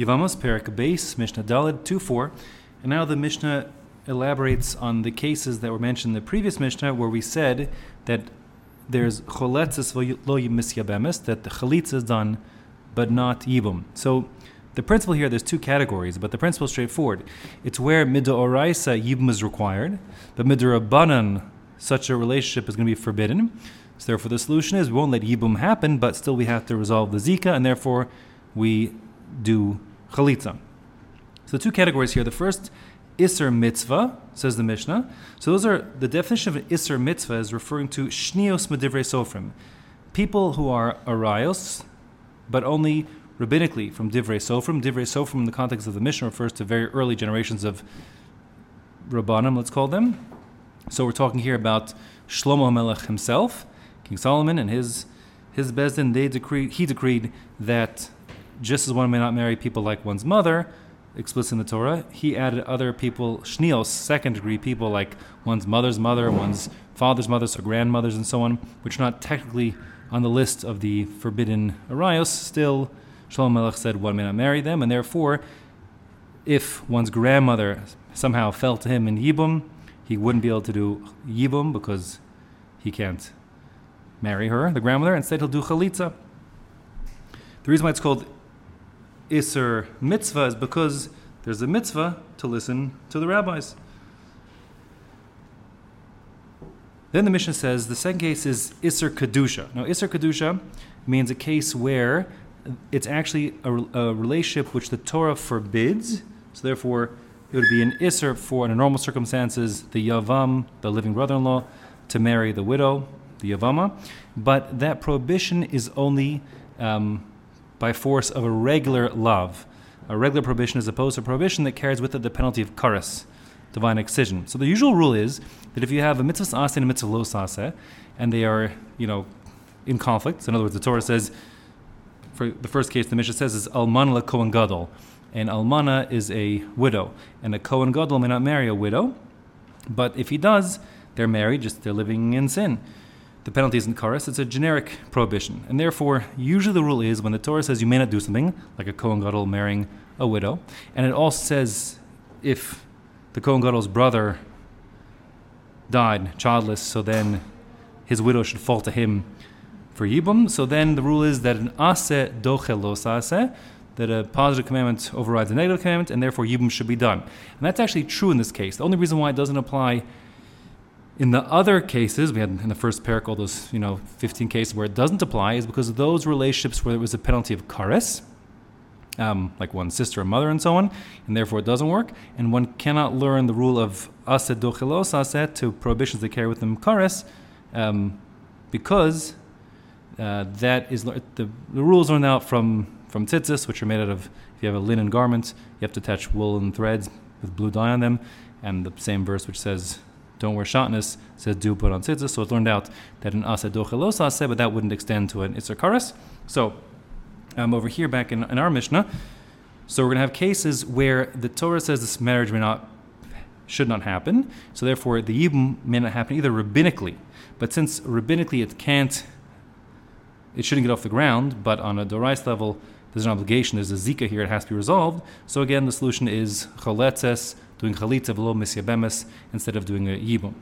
Yevamos, Perek Beis, Mishnah Daled 2:4. And now the Mishnah elaborates on the cases that were mentioned in the previous Mishnah, where we said that there's choletzes lo misyabemis, that the chalitza is done, but not yibum. So the principle here, there's two categories, but the principle is straightforward. It's where midoraisa yibum is required, but midorabanan, such a relationship is going to be forbidden. So therefore the solution is we won't let yibum happen, but still we have to resolve the zika, and therefore we do chalitza. So two categories here. The first, Isser mitzvah, says the Mishnah. So those are, the definition of an Isser mitzvah is referring to shnios medivrei sofrim, people who are arayos, but only rabbinically from divrei sofrim. Divrei sofrim in the context of the Mishnah refers to very early generations of rabbanim, let's call them. So we're talking here about Shlomo HaMelech himself, King Solomon, and his bezdin. He decreed that just as one may not marry people like one's mother, explicit in the Torah, he added other people, shnios, second degree people like one's mother's mother, one's father's mother, so grandmothers and so on, which are not technically on the list of the forbidden arayos. Still, Shlomo Melech said one may not marry them, and therefore, if one's grandmother somehow fell to him in yibum, he wouldn't be able to do yibum because he can't marry her, the grandmother. Instead, he'll do chalitza. The reason why it's called Isser mitzvah is because there's a mitzvah to listen to the rabbis. Then the Mishnah says the second case is Isser Kedusha. Now, Isser Kedusha means a case where it's actually a relationship which the Torah forbids. So therefore, it would be an Isser for, in normal circumstances, the Yavam, the living brother-in-law, to marry the widow, the Yavama. But that prohibition is only by force of a regular lav, a regular prohibition, as opposed to a prohibition that carries with it the penalty of karas, divine excision. So the usual rule is that if you have a mitzvah aseh and a mitzvah lo aseh, and they are, in conflict. So in other words, the Torah says, for the first case, the Mishnah says is almana la kohen gadol, and almana is a widow, and a kohen gadol may not marry a widow, but if he does, they're married, just they're living in sin. The penalty isn't karas, it's a generic prohibition. And therefore, usually the rule is when the Torah says you may not do something, like a Kohen Gadol marrying a widow, and it also says if the Kohen Gadol's brother died childless, so then his widow should fall to him for yibum, so then the rule is that an aseh doche lo aseh, that a positive commandment overrides a negative commandment, and therefore yibum should be done. And that's actually true in this case. The only reason why it doesn't apply in the other cases, we had in the first parak all those 15 cases where it doesn't apply, is because of those relationships where there was a penalty of kares, like one's sister or mother and so on, and therefore it doesn't work. And one cannot learn the rule of aseh dochelos aseh to prohibitions that carry with them kares, because that is the rules learned out from tzitzis, which are made out of, if you have a linen garment, you have to attach woolen threads with blue dye on them, and the same verse which says don't wear shatnez says do put on tzitzis. So it learned out that an aseh dochelos aseh, but that wouldn't extend to an isser kares. So over here back in our Mishnah, so we're going to have cases where the Torah says this marriage should not happen. So therefore the yibum may not happen either rabbinically, but since rabbinically it shouldn't get off the ground, but on a dorais level there's an obligation, there's a zika here, it has to be resolved. So again, the solution is choletzes, doing chalitza v'lo misyabemes instead of doing a yibum.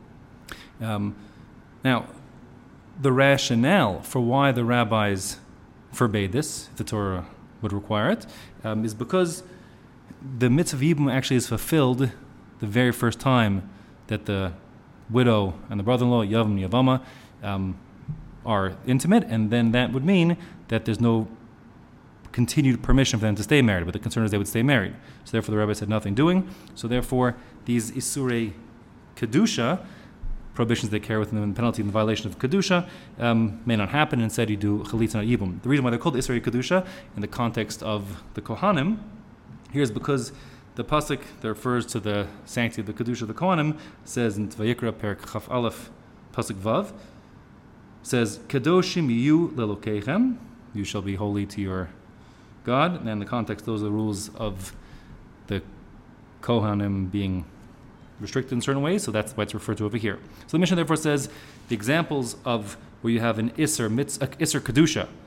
Now, the rationale for why the rabbis forbade this, if the Torah would require it, is because the mitzvah of yibum actually is fulfilled the very first time that the widow and the brother-in-law, Yavam and Yavama, are intimate, and then that would mean that there's no continued permission for them to stay married, but the concern is they would stay married. So therefore the rabbi said nothing doing. So therefore these Isurei Kedusha, prohibitions that carry with them the penalty in the violation of Kedusha, may not happen. Instead you do Chalitza not Yibum. The reason why they're called Isurei Kedusha in the context of the Kohanim here is because the pasuk that refers to the sanctity of the Kedusha of the Kohanim says in Vayikra Perek Chaf Aleph pasuk Vav, says Kedoshim Yu Lelokeichem, you shall be holy to your God, and in the context, those are the rules of the Kohanim being restricted in certain ways, so that's why it's referred to over here. So the Mishnah therefore says the examples of where you have an Isser Kedusha,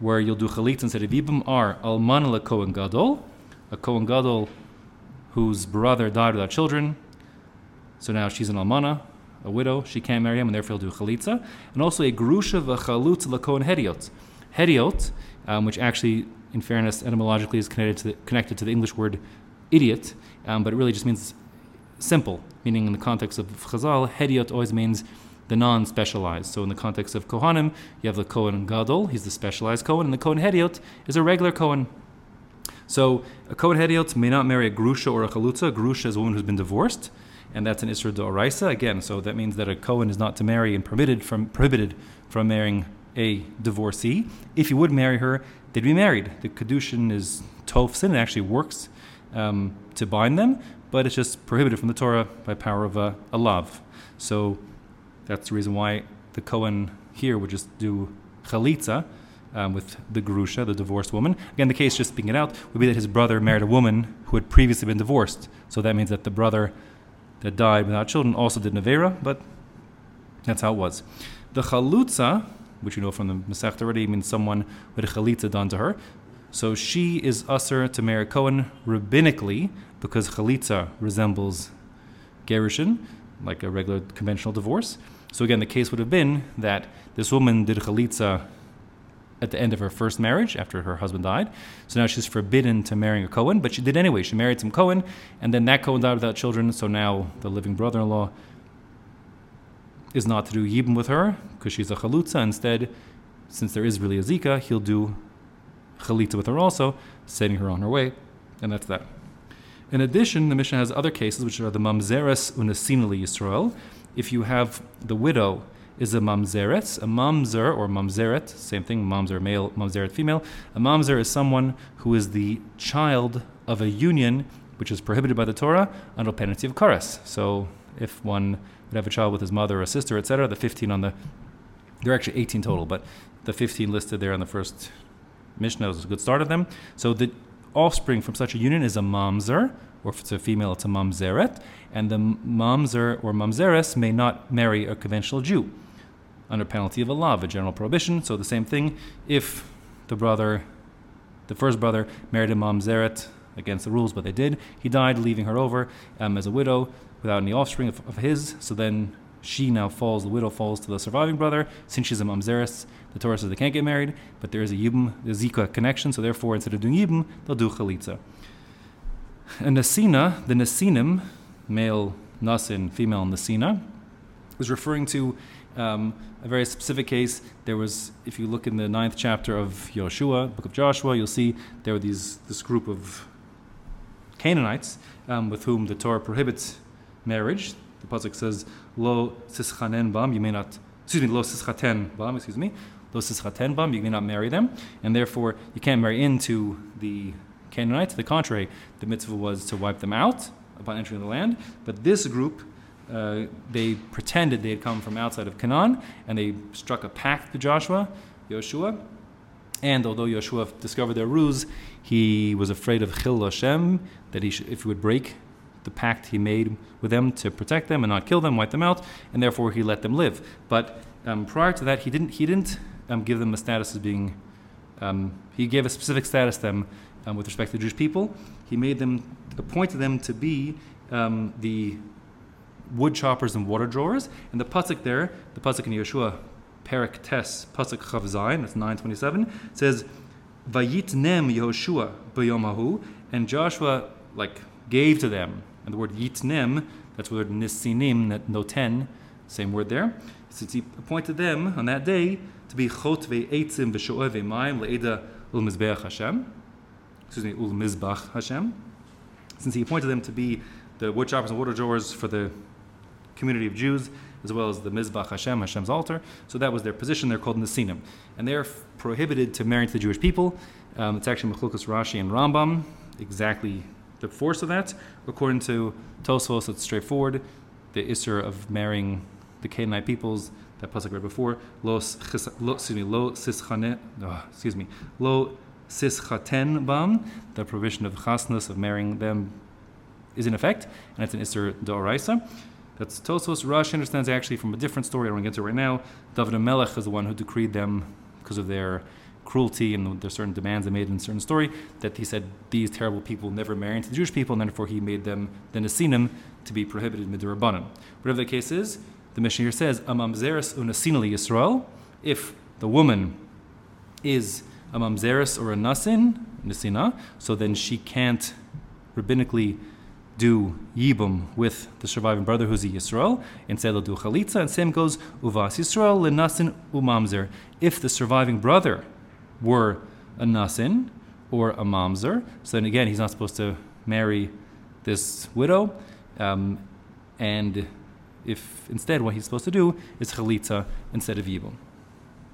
where you'll do chalitza instead of yibum are alman lekohen gadol, a kohen gadol whose brother died without children. So now she's an almana, a widow. She can't marry him, and therefore he'll do chalitza. And also a grusha v'chalutz lekohen hediot. Hediot, which actually, in fairness, etymologically is connected to the English word idiot, but it really just means simple, meaning in the context of Chazal, hediot always means the non-specialized. So in the context of Kohanim, you have the Kohen Gadol, he's the specialized Kohen, and the Kohen Hediot is a regular Kohen. So a Kohen Hediot may not marry a Grusha or a Chalutza. A Grusha is a woman who's been divorced, and that's an Isra D'Oraisa. Again, so that means that a Kohen is not to marry and prohibited from marrying a divorcee. If you would marry her, they'd be married. The Kedushin is Tov Sin, it actually works to bind them, but it's just prohibited from the Torah by power of a lav. So that's the reason why the Kohen here would just do chalitza with the Grusha, the divorced woman. Again, the case, just speaking it out, would be that his brother married a woman who had previously been divorced. So that means that the brother that died without children also did Nevera, but that's how it was. The chalutza, which you know from the Masechta already, means someone with a chalitza done to her. So she is usher to marry Kohen rabbinically because chalitza resembles gerushin, like a regular conventional divorce. So again, the case would have been that this woman did chalitza at the end of her first marriage after her husband died. So now she's forbidden to marrying a Kohen, but she did anyway. She married some Kohen, and then that Kohen died without children, so now the living brother-in-law is not to do yibum with her because she's a chalutza. Instead, since there is really a zika, he'll do chalitza with her also, setting her on her way, and that's that. In addition, the Mishnah has other cases, which are the mamzeres unesina Yisrael. If you have the widow is a mamzeret, a mamzer or mamzeret, same thing, mamzer male, mamzeret female. A mamzer is someone who is the child of a union which is prohibited by the Torah under penalty of kares. So if one would have a child with his mother or a sister, etc., the 15 on the, there are actually 18 total, but the 15 listed there on the first Mishnah is a good start of them. So the offspring from such a union is a mamzer, or if it's a female, it's a mamzeret, and the mamzer or mamzeres may not marry a conventional Jew under penalty of a law, a general prohibition. So the same thing, if the first brother married a mamzeret against the rules, but they did, he died leaving her over as a widow without any offspring of his, so then the widow falls to the surviving brother. Since she's a mamzeres, the Torah says they can't get married, but there is a yibum, a zika connection, so therefore instead of doing yibum, they'll do chalitza. And Nasina, the Nasinim, male Nasin, female Nasina, is referring to a very specific case. There was, if you look in the 9th chapter of Yoshua, book of Joshua, you'll see there were this group of Canaanites with whom the Torah prohibits marriage. The pasuk says, "Lo sischanen bam," lo sischaten bam, you may not marry them, and therefore you can't marry into the Canaanites. To the contrary, the mitzvah was to wipe them out upon entering the land. But this group, they pretended they had come from outside of Canaan, and they struck a pact to Yoshua. And although Yoshua discovered their ruse, he was afraid of Chil Hashem, that if he would break the pact he made with them to protect them and not kill them, wipe them out, and therefore he let them live. But prior to that, he didn't give them a status as being. He gave a specific status to them with respect to the Jewish people. He appointed them to be the wood choppers and water drawers. And the pasuk there, the pasuk in Yeshua, Perek Tes, pasuk Chav Zayin, that's 9:27, says, "Vayitnem Yehoshua b'yomahu," and Joshua gave to them. And the word yitnem, that's the word nisinim, noten, same word there. Since he appointed them on that day to be chot ve'etzim v'sho'eh ve'mayim le'eda ul-mizbeach Hashem. Ul-mizbach Hashem. Since he appointed them to be the wood choppers and water drawers for the community of Jews, as well as the Mizbach Hashem, Hashem's altar. So that was their position. They're called Nesinim. And they're prohibited to marry to the Jewish people. It's actually Mechlukas Rashi and Rambam, exactly the force of that. According to Tosfos, it's straightforward. The Isser of marrying the Canaanite peoples, that pasuk read before, lo sischaten bam, the prohibition of chasnus, of marrying them, is in effect, and it's an Isser D'Oraisa. That's Tosfos. Rashi understands actually from a different story I don't want to get into right now. David HaMelech is the one who decreed them because of their cruelty and there's certain demands they made in a certain story, that he said these terrible people never marry into the Jewish people, and therefore he made them the Nesinim to be prohibited midrabanan. Whatever the case is, the Mishnah here says, Amamzeres unasinali Yisrael, if the woman is a mamzeres or a nasin, nesina, so then she can't rabbinically do yibum with the surviving brother who's a Yisrael. Instead they'll do chalitza, and same goes uvas Yisrael lenasin umamzer. If the surviving brother were a nasin or a mamzer, so then again he's not supposed to marry this widow, and if instead what he's supposed to do is chalitza instead of yibum.